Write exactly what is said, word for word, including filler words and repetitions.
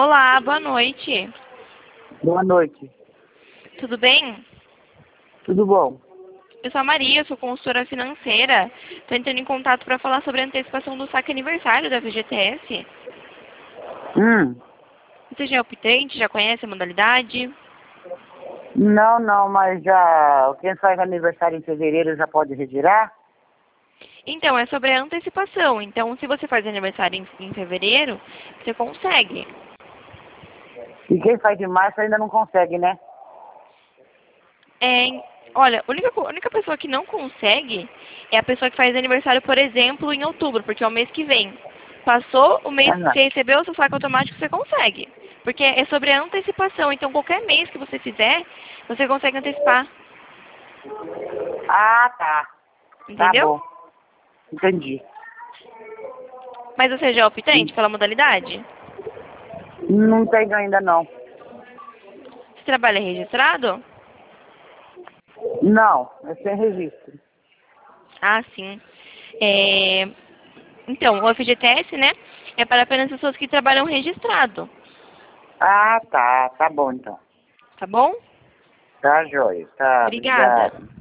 Olá, boa noite. Boa noite. Tudo bem? Tudo bom? Eu sou a Maria, sou consultora financeira. Estou entrando em contato para falar sobre a antecipação do saque aniversário da V G T S. Hum. Você já é optante? Já conhece a modalidade? Não, não, mas já quem faz aniversário em fevereiro já pode retirar? Então, é sobre a antecipação. Então, se você faz aniversário em, em fevereiro, você consegue. E quem faz em março ainda não consegue, né? É, olha, a única, co- a única pessoa que não consegue é a pessoa que faz aniversário, por exemplo, em outubro, porque é o mês que vem. Passou o mês que Ah, você recebeu o seu saque automático, você consegue. Porque é sobre a antecipação. Então, qualquer mês que você fizer, você consegue antecipar. ah, tá. Tá Entendeu? bom. Entendi. Mas você já é optante pela modalidade? Não tenho ainda não. Você trabalha registrado? Não, é sem registro. Ah, sim. É, então, o F G T S, né, é para apenas pessoas que trabalham registrado. Ah, tá. Tá bom então. Tá bom? Tá, joia. Tá, Obrigada. obrigado.